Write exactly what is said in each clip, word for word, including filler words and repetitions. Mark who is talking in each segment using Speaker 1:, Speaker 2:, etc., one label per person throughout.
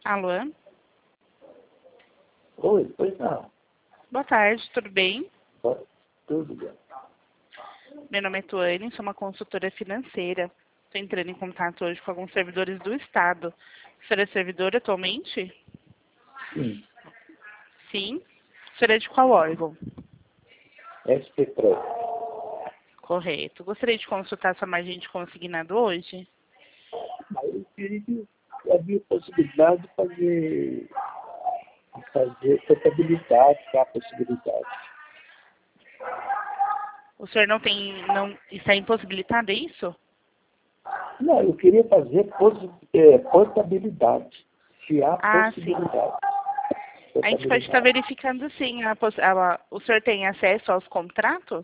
Speaker 1: Alô?
Speaker 2: Oi, pois não.
Speaker 1: Boa tarde, tudo bem?
Speaker 2: Pode- Tudo bem.
Speaker 1: Meu nome é Tuane, sou uma consultora financeira. Estou entrando em contato hoje com alguns servidores do Estado. O senhor é servidor atualmente?
Speaker 2: Sim,
Speaker 1: Sim. O senhor é de qual órgão?
Speaker 2: S P Pro.
Speaker 1: Correto. Gostaria de consultar sua margem de consignado hoje?
Speaker 2: Aí eu queria que havia possibilidade de fazer, de fazer contabilidade, tá? Possibilidade.
Speaker 1: O senhor não tem, não está impossibilitado, é isso?
Speaker 2: Não, eu queria fazer possi- é, portabilidade. Se há
Speaker 1: Ah, sim.
Speaker 2: possibilidade.
Speaker 1: A gente pode estar
Speaker 2: Portabilidade.
Speaker 1: verificando sim. A, poss- a, o senhor tem acesso aos contratos?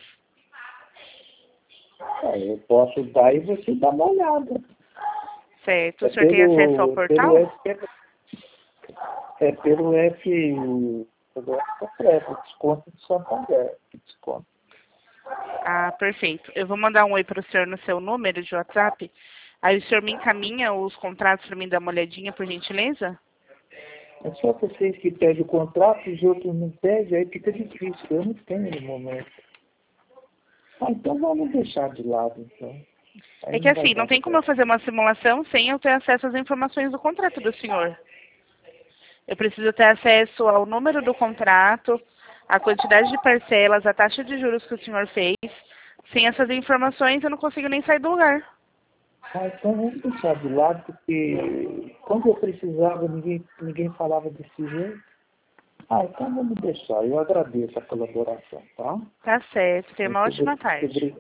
Speaker 2: Aí eu posso dar e você dá uma olhada.
Speaker 1: Certo.
Speaker 2: É
Speaker 1: O senhor tem acesso ao
Speaker 2: pelo, pelo
Speaker 1: portal?
Speaker 2: S P, é pelo F, pelo F, desconto de Santander. Desconto.
Speaker 1: Ah, perfeito. Eu vou mandar um oi para o senhor no seu número de WhatsApp. Aí o senhor me encaminha os contratos para mim dar uma olhadinha, por gentileza?
Speaker 2: É só vocês que pedem o contrato, os outros não pedem, aí fica difícil. Eu não tenho no momento. Ah, então vamos deixar de lado, então. Aí
Speaker 1: É que
Speaker 2: não vai
Speaker 1: assim, não
Speaker 2: dar
Speaker 1: tem como eu
Speaker 2: certo.
Speaker 1: fazer uma simulação sem eu ter acesso às informações do contrato do senhor. Eu preciso ter acesso ao número do contrato, a quantidade de parcelas, a taxa de juros que o senhor fez. Sem essas informações, eu não consigo nem sair do lugar.
Speaker 2: Ah, então vamos deixar de lado, porque quando eu precisava, ninguém, ninguém falava desse jeito. Ah, então vamos deixar. Eu agradeço a colaboração, tá?
Speaker 1: Tá certo. Tenha uma
Speaker 2: Muito,
Speaker 1: ótima
Speaker 2: obri- muito
Speaker 1: tarde.
Speaker 2: obrigado.